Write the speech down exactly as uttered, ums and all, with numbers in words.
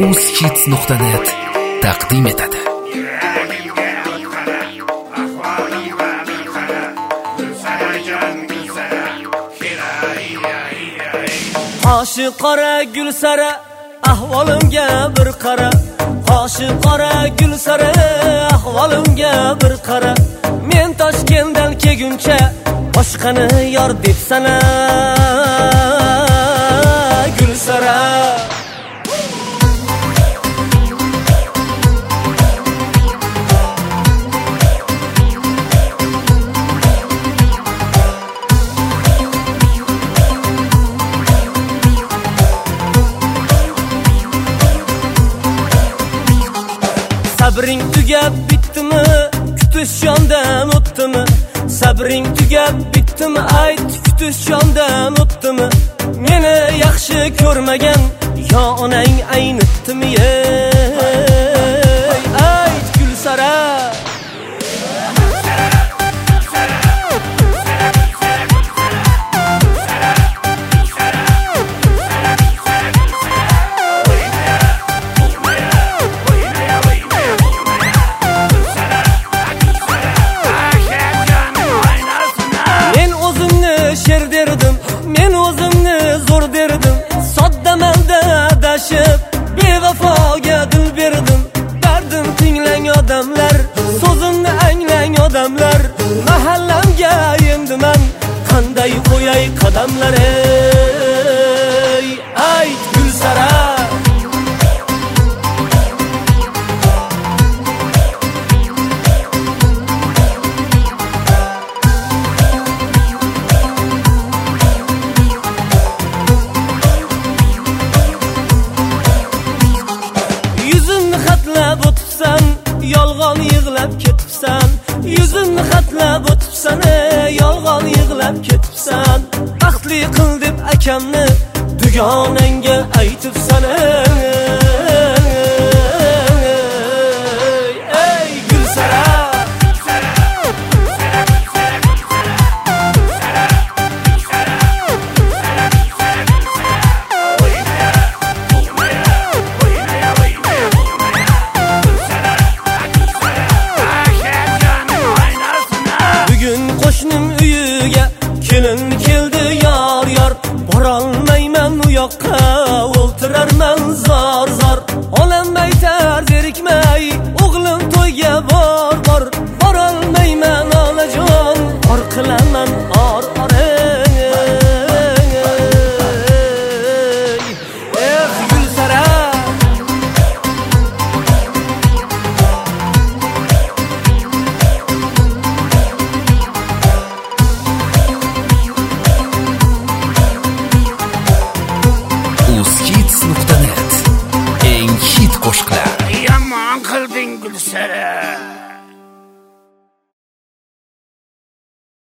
uzhits nuqta net taqdim etadi. Qoshi qora gul sara ahvolimga bir qara. Qoshi qora gul sara ahvolimga bir qara. Men Toshkentdan kelguncha boshqani yor deb sana gul sara. Sabring tugab bitdimi? Kutish yondan o'tdimi? Sabring tugab bitdimi? Ayt, kutish yondan o'tdimi? Meni yaxshi ko'rmagan yo onang aynitdimi? Ayt gul sara. Men o'zimni zo'r derdim, sodda malda adashib bevafoga dil berdim. Dardim tinglang odamlar, so'zimni anglang odamlar. Mahallamga endi men qanday qo'yay qadamlar? Ey ayt gul sara. Yolg'on yig'lab ketibsan, yuzimni xatlab o'tibsan, yolg'on yig'lab ketibsan. Baxtli qil deb akamni dugonangga aytibsan. Ey gul sara. Qo'shnim uyiga kelin keldi yor yor. Borolmayman u yoqqa, o'ltirarman zor zor. Onam aytar zerikmay, o'g'lim to'yga bor bor. Borolmayman onajon, or qilaman or or. Eh gul sara. uzhits nuqta net eng hit qo'shiqlar. Yomon qilding gul sara.